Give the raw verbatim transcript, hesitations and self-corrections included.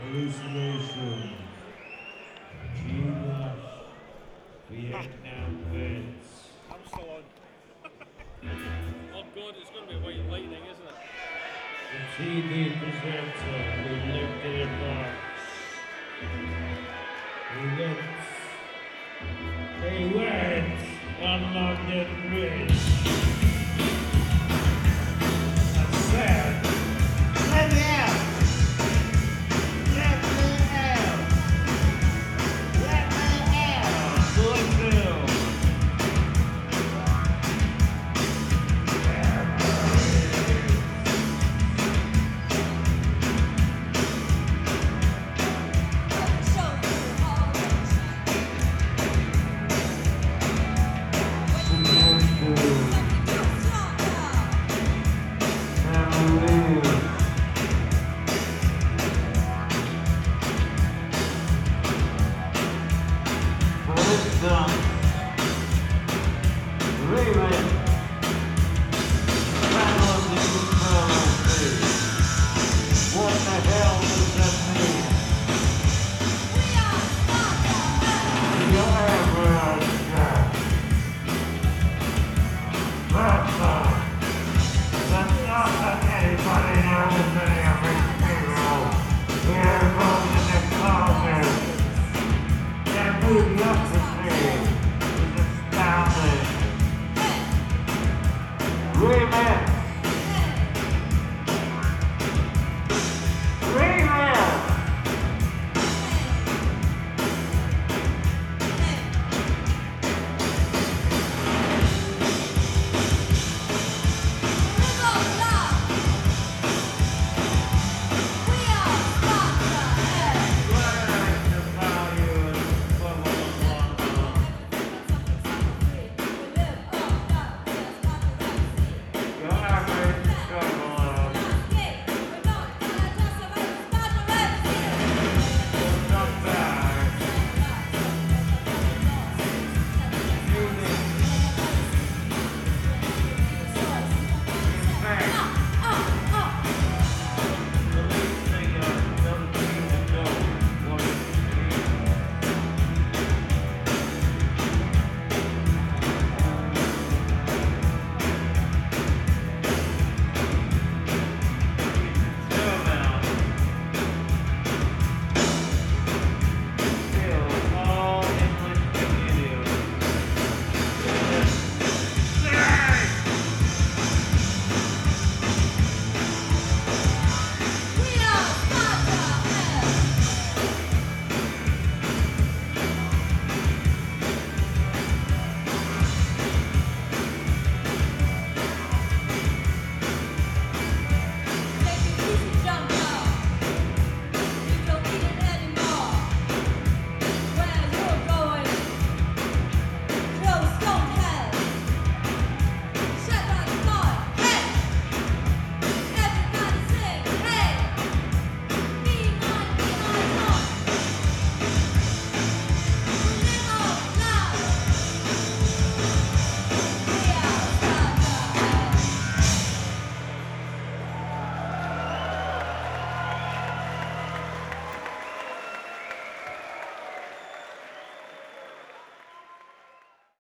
Hallucination. G-Wash. Vietnam Vets. I'm still on. Oh god, it's going to be white lightning, isn't it? The T V presenter who lived in a box. He went, he went on London Bridge and said, "Let me out! Let me out! Let me out! Going through!" Moving up